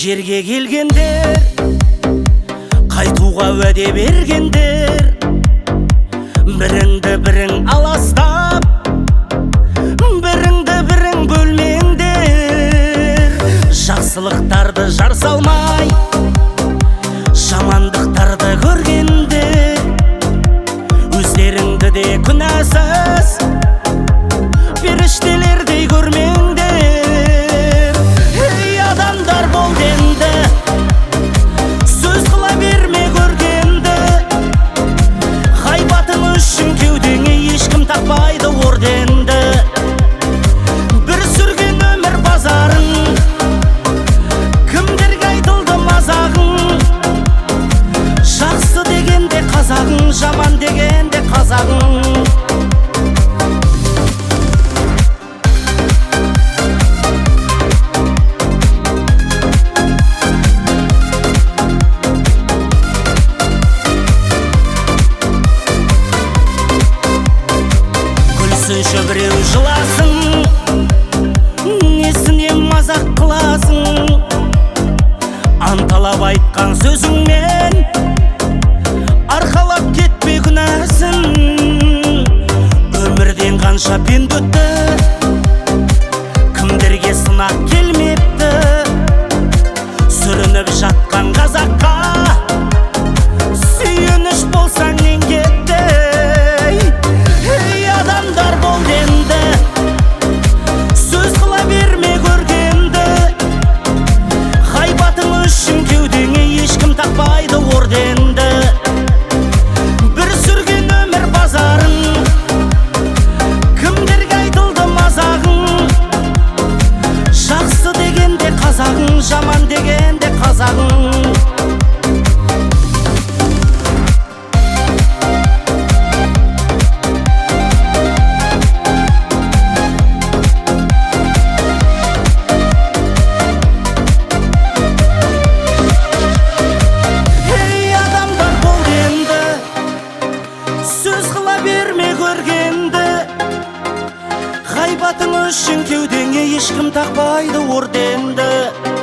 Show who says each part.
Speaker 1: жерге келгендер, қайтуға уәде бергендер, біріңді бірің аластап, біріңді бірің бөлмеңдер. Жақсылықтарды жар салмай, жамандықтарды көргенде, өздеріңді де күнәсіз періштелердей көрмеңдер. Ей адамдар, бол енді, сөз қыла берме көргенді. Хайбатың үшін кеудеңе ешкім тақпайды орденді. Bir сүрген өмір базарын, кімдерге айтылды мазағың. Жақсы дегенде қазағың, жаман дегенде қазағың. Күлсінші біреу жыласын, несіне мазақ қыласың. Анталап айтқан сөзіңмен арқалап кетпе күнәсін. Өмірден қанша пенде өтті, кімдерге сынақ келмепті. Сүрініп жатқан қазаққа сүйеніш болсаң нең кетті. Ей адамдар, бол енді, сөз қыла берме көргенді. Хайбатың үшін кеудеңе ешкім тақпайды орденді. Bir сүрген өмір базарын, кімдерге айтылды мазағың. Жақсы дегенде қазағың, жаман дегенде қазағың. Сөз қыла берме көргенді, хайбатың үшін кеудеңе ешкім тақпайды орденді.